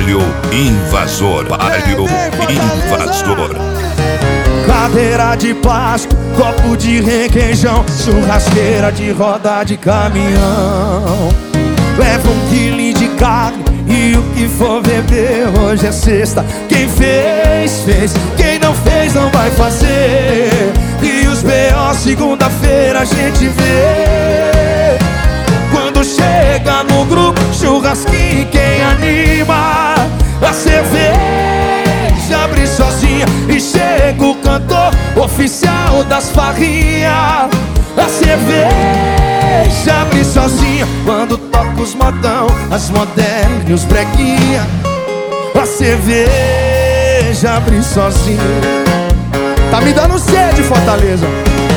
Palio invasor, palio invasor. Cadeira de plástico, copo de requeijão, churrasqueira de roda de caminhão. Leva 1 quilo de carne e o que for beber. Hoje é sexta, quem fez, fez. Quem não fez, não vai fazer. E os B.O. segunda-feira a gente vê. Quando chega no grupo, churrasquinho, quem anima? A cerveja abre sozinha e chega o cantor oficial das farrinhas. A cerveja abre sozinha quando toca os modão, as modernas e os breguinha. A cerveja abre sozinha. Tá me dando sede, Fortaleza.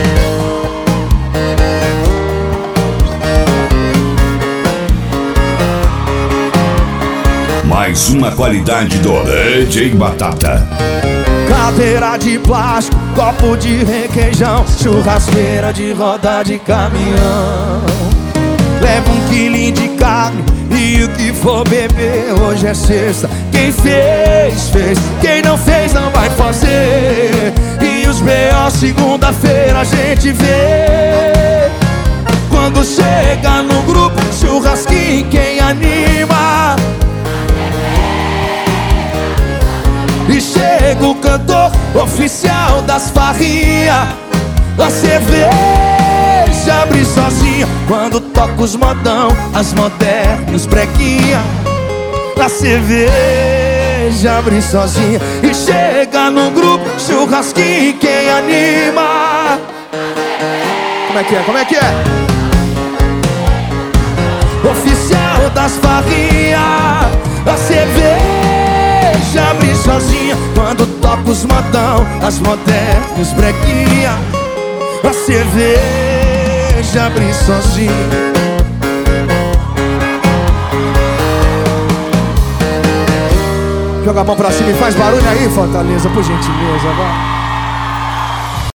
Mais uma qualidade do DJ Batata. Cadeira de plástico, copo de requeijão, churrasqueira de roda de caminhão. Leva 1 quilo de carne e o que for beber. Hoje é sexta, quem fez, fez. Quem não fez, não vai fazer. E os B.O. segunda-feira a gente vê. Quando chega no grupo, churrasquinho, quem anima? E chega o cantor oficial das farrinhas. A cerveja abre sozinha quando toca os modão, as modernas e os breguinha. A cerveja abre sozinha e chega no grupo, churrasquinho, quem anima? Como é que é? Como é que é? Oficial das farrinhas. A cerveja abre sozinha quando toca os modão, as modernas e os breguinha. A cerveja abre sozinha. Joga a mão pra cima e faz barulho aí, Fortaleza, por gentileza, vai.